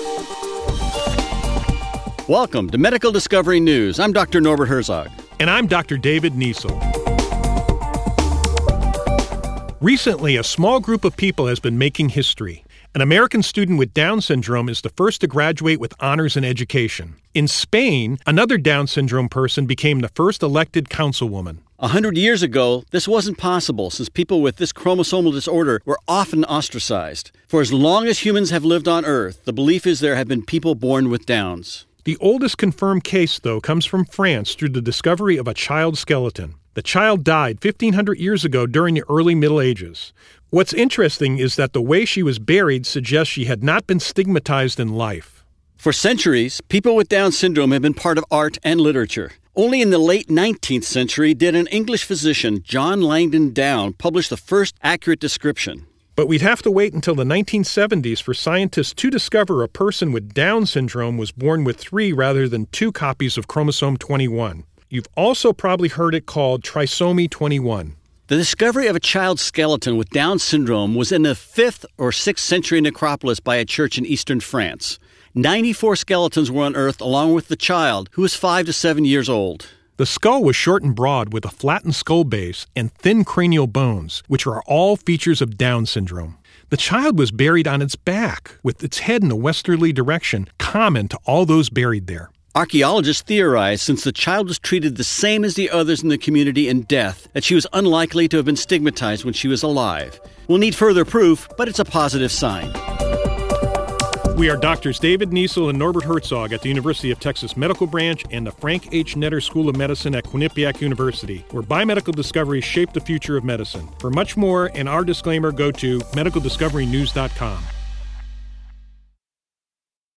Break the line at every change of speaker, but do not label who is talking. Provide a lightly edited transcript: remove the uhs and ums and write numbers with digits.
Welcome to Medical Discovery News. I'm Dr. Norbert Herzog.
And I'm Dr. David Niesel. Recently, a small group of people has been making history. An American student with Down syndrome is the first to graduate with honors in education. In Spain, another Down syndrome person became the first elected councilwoman.
100 years ago, this wasn't possible since people with this chromosomal disorder were often ostracized. For as long as humans have lived on Earth, the belief is there have been people born with Downs.
The oldest confirmed case, though, comes from France through the discovery of a child skeleton. The child died 1,500 years ago during the early Middle Ages. What's interesting is that the way she was buried suggests she had not been stigmatized in life.
For centuries, people with Down syndrome have been part of art and literature. Only in the late 19th century did an English physician, John Langdon Down, publish the first accurate description.
But we'd have to wait until the 1970s for scientists to discover a person with Down syndrome was born with 3 rather than 2 copies of chromosome 21. You've also probably heard it called trisomy 21.
The discovery of a child's skeleton with Down syndrome was in the 5th or 6th century necropolis by a church in eastern France. 94 skeletons were unearthed along with the child, who was 5 to 7 years old.
The skull was short and broad with a flattened skull base and thin cranial bones, which are all features of Down syndrome. The child was buried on its back, with its head in a westerly direction, common to all those buried there.
Archaeologists theorize, since the child was treated the same as the others in the community in death, that she was unlikely to have been stigmatized when she was alive. We'll need further proof, but it's a positive sign.
We are Doctors David Niesel and Norbert Herzog at the University of Texas Medical Branch and the Frank H. Netter School of Medicine at Quinnipiac University, where biomedical discoveries shape the future of medicine. For much more and our disclaimer, go to medicaldiscoverynews.com.